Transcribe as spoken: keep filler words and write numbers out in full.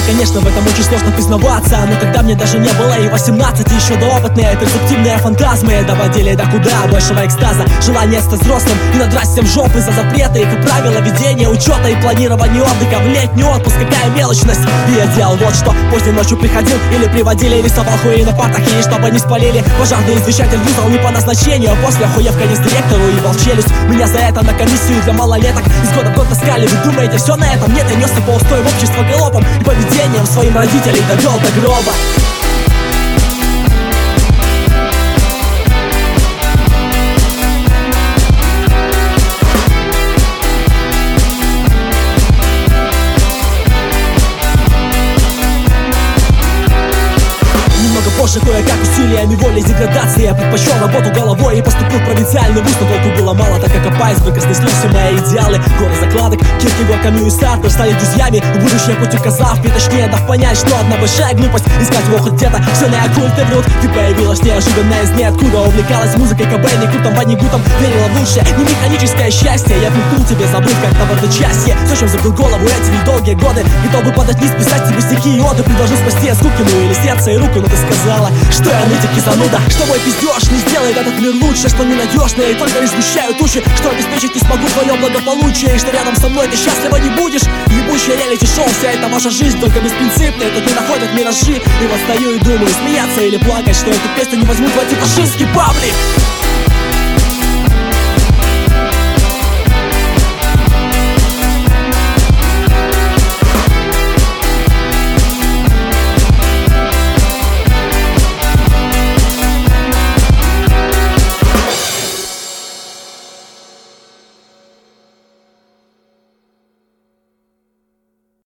конечно, в этом очень сложно признаваться, но тогда мне даже не было и восемнадцати. Еще доопытные, перспективные фантазмы доводили до куда большего экстаза. Желание стать взрослым и надрать всем жопы за запреты, как правило, ведения учета и планирование отдыха в летний отпуск. Какая мелочность. И я делал вот что: поздней ночью приходил или приводили, рисовал хуи на партах, и чтобы не спалили. Пожарный извещатель юзал не по назначению, после охуев конец директору ебал челюсть. Меня за это на комиссию для малолеток из года в год таскали. Вы думаете, все на этом? Нет, я несся по устоям общества галопом и поведением своим родителей довел до гроба. Позже кое-как усилиями воли и деградации я предпочел работу головой и поступил в провинциальный вуз, но толку было мало, так как об айсберга снесли все мои идеалы. Горы закладок, Киркегор, Камю и Сартр стали друзьями, в будущее путь указав мне, точнее дав понять, что одна большая глупость искать его хоть где-то. Все на оккульты врут, ты появилась неожиданно из ниоткуда, увлекалась музыкой, Кобейной, Крутом, Ванни Гутом, верила в лучшее, не механическое счастье. Я вмекнул тебе, забыв как на водочасье, все, чем забыл голову эти недолгие годы. Готов бы подать низ, писать тебе стихи и оды, предложил спасти от скуки, ну или сердце и руку, но ты сказала, что я нытик и зануда, что мой пиздеж не сделает этот мир лучше, что ненадежные и только лишь сгущают тучи, что обеспечить не смогу твое благополучие, и что рядом со мной ты счастлива не будешь. Ебучая реалити-шоу, вся эта ваша жизнь только беспринципная, тут не находят миражи. И вот стою и думаю, смеяться или плакать, что эту песню не возьмут в антифашистский паблик.